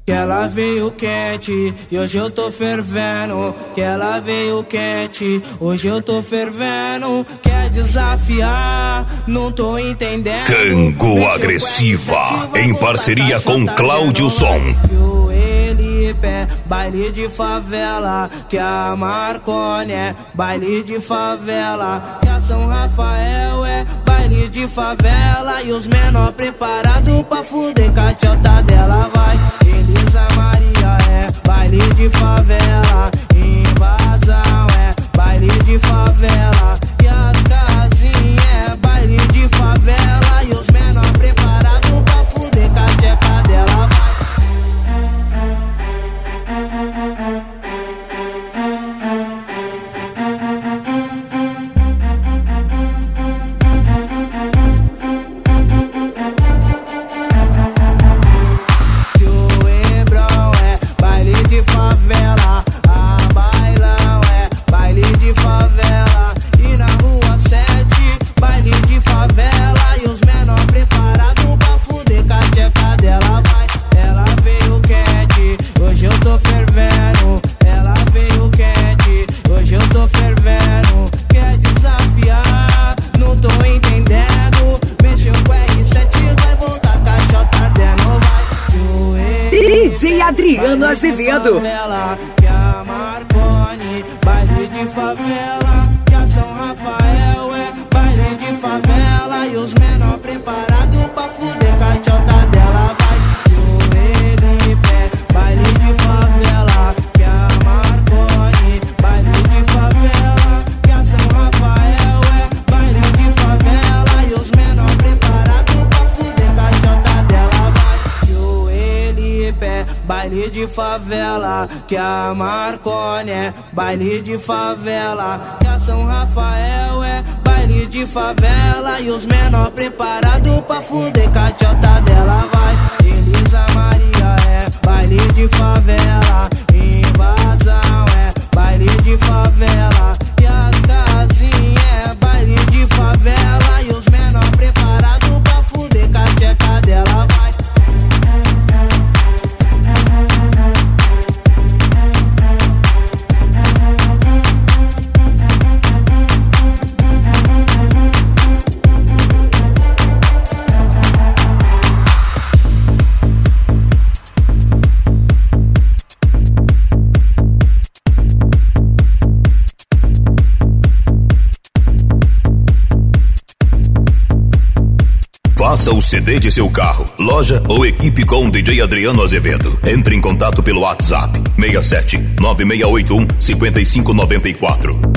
que ela veio quente e hoje eu tô fervendo. Que ela veio quente, hoje eu tô fervendo. Quer desafiar, não tô entendendo. Cango Agressiva, em parceria com Cláudio Som. Baile de favela, que a Marconi é baile de favela, que a São Rafael é baile de favela. E os menor preparados pra fuder com a tchota dela. Vai, Elisa Maria é baile de favela, invasão é baile de favela, e as casinhas é baile de favela. E os menor preparados pra fuder com a tcheca dela. Adriano Azevedo. Que a Marconi, baile de favela, que a São Rafael é baile de favela. E os menor preparados pra fuder com a tchota dela. Vai, o Felipe, baile de favela, que a Marconi, baile de favela, que a São Rafael é baile de favela. E os menor preparados pra fuder com a tchota dela. Vai, o Felipe, baile de favela, que a Marconi é baile de favela, que a São Rafael é baile de favela. E os menor preparados pra fuder com a tchota dela. Vai, Elisa Maria é baile de favela, invasão é baile de favela, e as casinhas é baile de favela. E os menor preparados pra fuder com a tcheca dela. Vai. Faça o CD de seu carro, loja ou equipe com DJ Adriano Azevedo. Entre em contato pelo WhatsApp 67 9681 5594.